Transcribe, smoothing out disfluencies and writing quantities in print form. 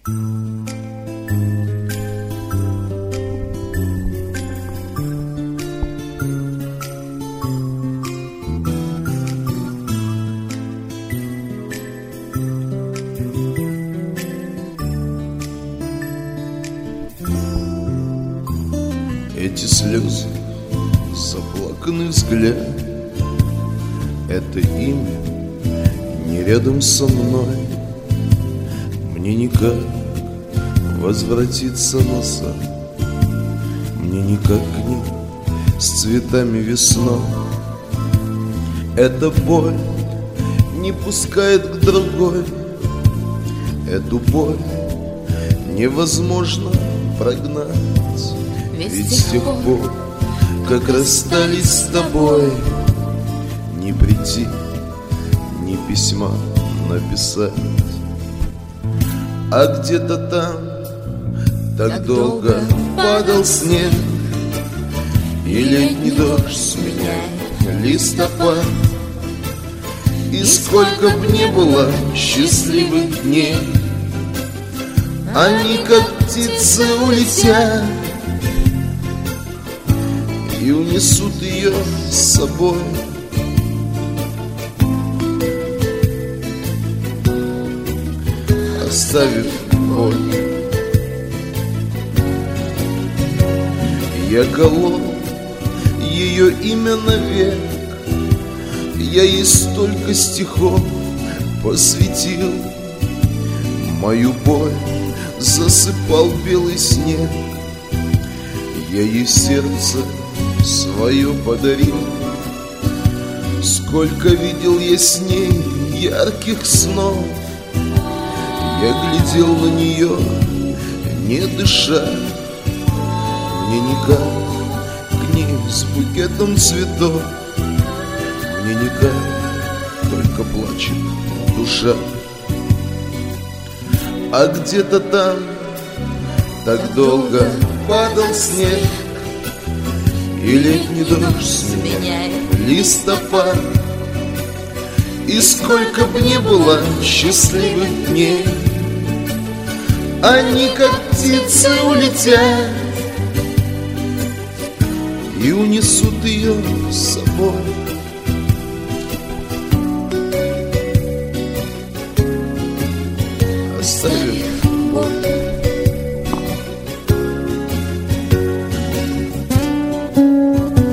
Эти слезы, заплаканный взгляд, это имя не рядом со мной. Мне никак возвратиться назад, мне никак к ним с цветами весной. Эта боль не пускает к другой, эту боль невозможно прогнать. Ведь с тех пор, как расстались с тобой, не прийти, ни письма написать. А где-то там так долго падал снег, и летний дождь сменяет листопад. И сколько б ни было счастливых дней, они как птицы улетят и унесут ее с собой. Оставив боль, я колол ее имя навек. Я ей столько стихов посвятил, мою боль засыпал белый снег. Я ей сердце свое подарил. Сколько видел я с ней ярких снов. Я глядел на нее, не дыша. Мне никак к ней с букетом цветов, мне никак, только плачет душа. А где-то там так долго падал снег, и летний дождь сменяет листопад. И сколько б ни было счастливых дней, они как птицы улетят и унесут ее с собой.